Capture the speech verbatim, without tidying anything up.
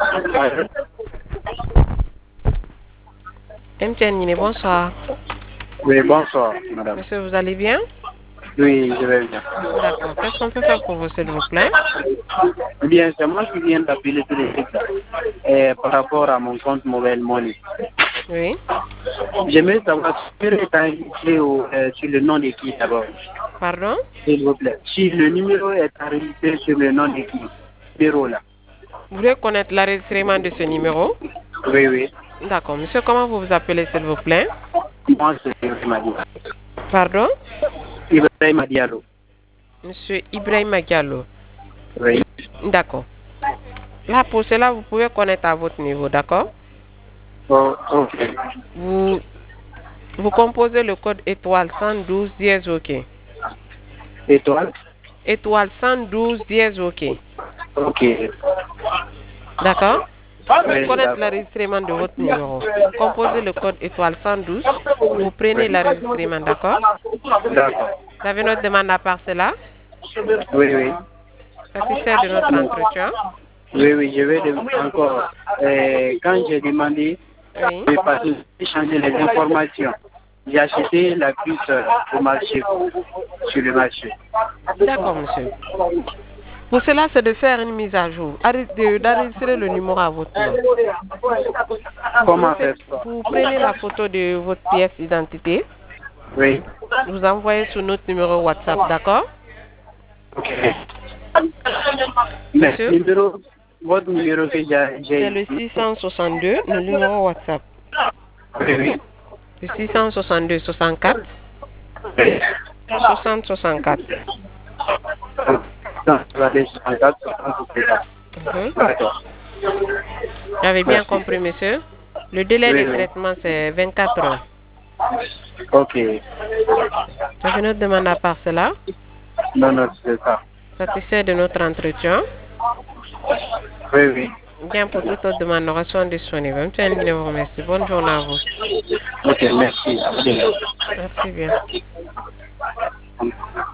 M T N, bonsoir. Oui, bonsoir, madame. Monsieur, vous allez bien? Oui, je vais bien. D'accord. Qu'est-ce qu'on peut faire pour vous, s'il vous plaît? Bien, c'est moi qui viens d'appeler tout de suite euh, par rapport à mon compte Mobile Money. Oui. J'aimerais savoir si le numéro est enregistré au, euh, sur le nom de qui d'abord. Pardon? S'il vous plaît. Si le numéro est enregistré sur le nom de qui? Numéro là. Vous voulez connaître l'enregistrement de ce numéro? Oui, oui. D'accord. Monsieur, comment vous vous appelez, s'il vous plaît? Moi, c'est Ibrahim Diallo. Pardon? Ibrahim Diallo. Monsieur Ibrahim Diallo. Oui. D'accord. Là, pour cela, vous pouvez connaître à votre niveau, d'accord? Oh, ok. Vous, vous composez le code étoile cent douze dièse OK. Étoile. Étoile cent douze dièse OK. Ok. D'accord? Pour Oui, connaître d'accord. l'enregistrement de votre numéro, composez le code étoile cent douze. Vous prenez Oui. l'enregistrement, d'accord? D'accord. Vous avez notre demande à part cela? Oui, oui. Satisfait de notre entretien? Oui, oui, je vais demander encore. Euh, quand j'ai demandé, Oui. j'ai passé, j'ai changé les informations. J'ai acheté la puce euh, au marché, sur le marché. D'accord, monsieur. Pour cela, c'est de faire une mise à jour, Arrê- de- d'enregistrer le numéro à votre nom. Vous, Comment faites, faire ça? vous prenez la photo de votre pièce d'identité, Oui. vous envoyez sur notre numéro WhatsApp, d'accord? Ok. Mais Monsieur, numéro, votre numéro que j'ai j'ai c'est le ici. six cent soixante-deux, le numéro WhatsApp. Oui, oui. Le six cent soixante-deux soixante-quatre Oui. soixante soixante-quatre. Non, je vais aller sur un quatre, soixante-quatre. Mhm. D'accord. J'avais bien Merci. compris, monsieur. Le délai de Oui, oui. traitement, c'est vingt-quatre heures. Ok. J'avais notre demande à part cela. Non, non, c'est ça. Satisfait de notre entretien. Oui, oui. Bien, pour toute autre demande, nous restons disponibles. M T N vous remercie. Bonne journée à vous. Ok, merci. À vous. Merci bien.